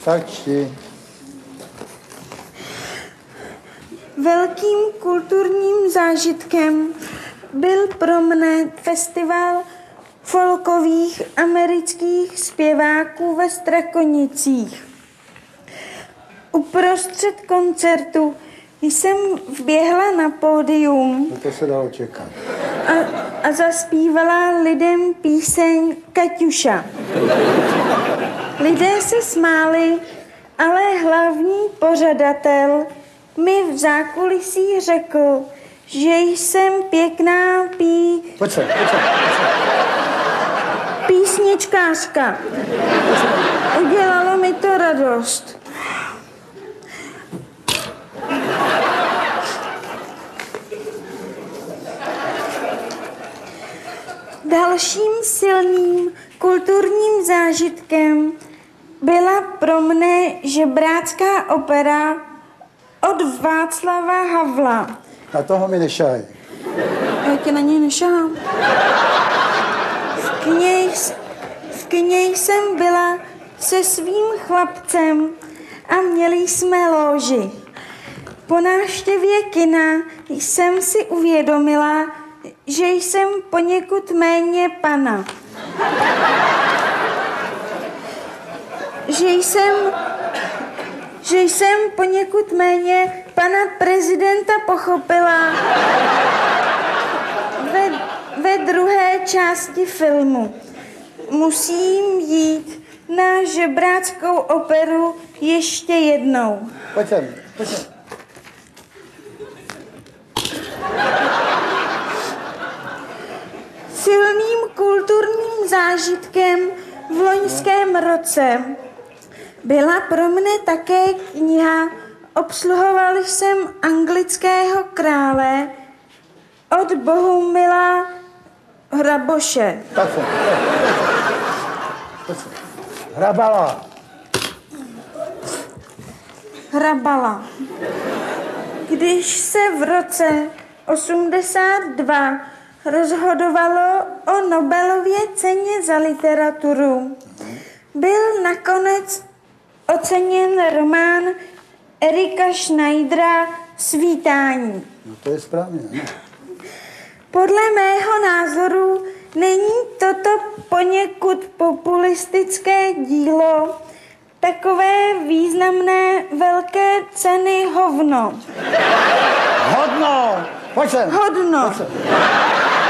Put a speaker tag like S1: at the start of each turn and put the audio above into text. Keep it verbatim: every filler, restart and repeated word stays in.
S1: Tak čti.
S2: Velkým kulturním zážitkem byl pro mne festival folkových amerických zpěváků ve Strakonicích. Uprostřed koncertu jsem vběhla na pódium
S1: no to se dalo čekat.
S2: A, a zaspívala lidem píseň Kaťuša. Lidé se smáli, ale hlavní pořadatel mi v zákulisí řekl, že jsem pěkná pí...
S1: Pojď se, pojď se, pojď se.
S2: Písničkářka. Udělalo mi to radost. Dalším silným kulturním zážitkem byla pro mne žebrácká opera od Václava Havla.
S1: Na toho mi nešahaj.
S2: Já tě na něj nešahám. V kně, v kně jsem byla se svým chlapcem a měli jsme lóži. Po návštěvě kina jsem si uvědomila, že jsem poněkud méně pana. Že jsem, že jsem poněkud méně pana prezidenta pochopila ve, ve druhé části filmu. Musím jít na žebráckou operu ještě jednou.
S1: Pojď sem, pojď sem.
S2: Silným kulturním zážitkem v loňském roce byla pro mne také kniha Obsluhoval jsem anglického krále od Bohumila Hraboše.
S1: Tak se, pojď se. Hrabala.
S2: Hrabala. Když se v roce osmdesát dva rozhodovalo o Nobelově ceně za literaturu, byl nakonec oceněn román Erika Schneidera Svítání.
S1: No to je správně, ne?
S2: Podle mého názoru není toto poněkud populistické dílo takové významné velké ceny hovno.
S1: Hodno! Pojď sem.
S2: Hodno.
S1: Pojď sem.